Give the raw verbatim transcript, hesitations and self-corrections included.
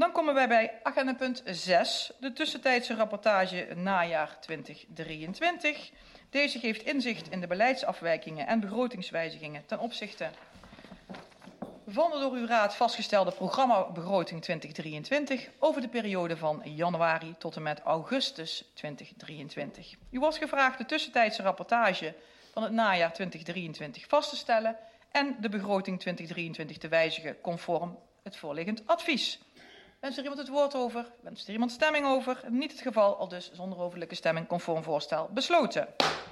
Dan komen wij bij agenda punt zes, de tussentijdse rapportage najaar twintig drieëntwintig. Deze geeft inzicht in de beleidsafwijkingen en begrotingswijzigingen ten opzichte van de door uw raad vastgestelde programmabegroting twintig drieëntwintig over de periode van januari tot en met augustus twintig drieëntwintig. U was gevraagd de tussentijdse rapportage van het najaar twintig drieëntwintig vast te stellen en de begroting twintig drieëntwintig te wijzigen conform het voorliggend advies. Wens er iemand het woord over? Wens er iemand stemming over? Niet het geval, al dus zonder overlijke stemming conform voorstel besloten.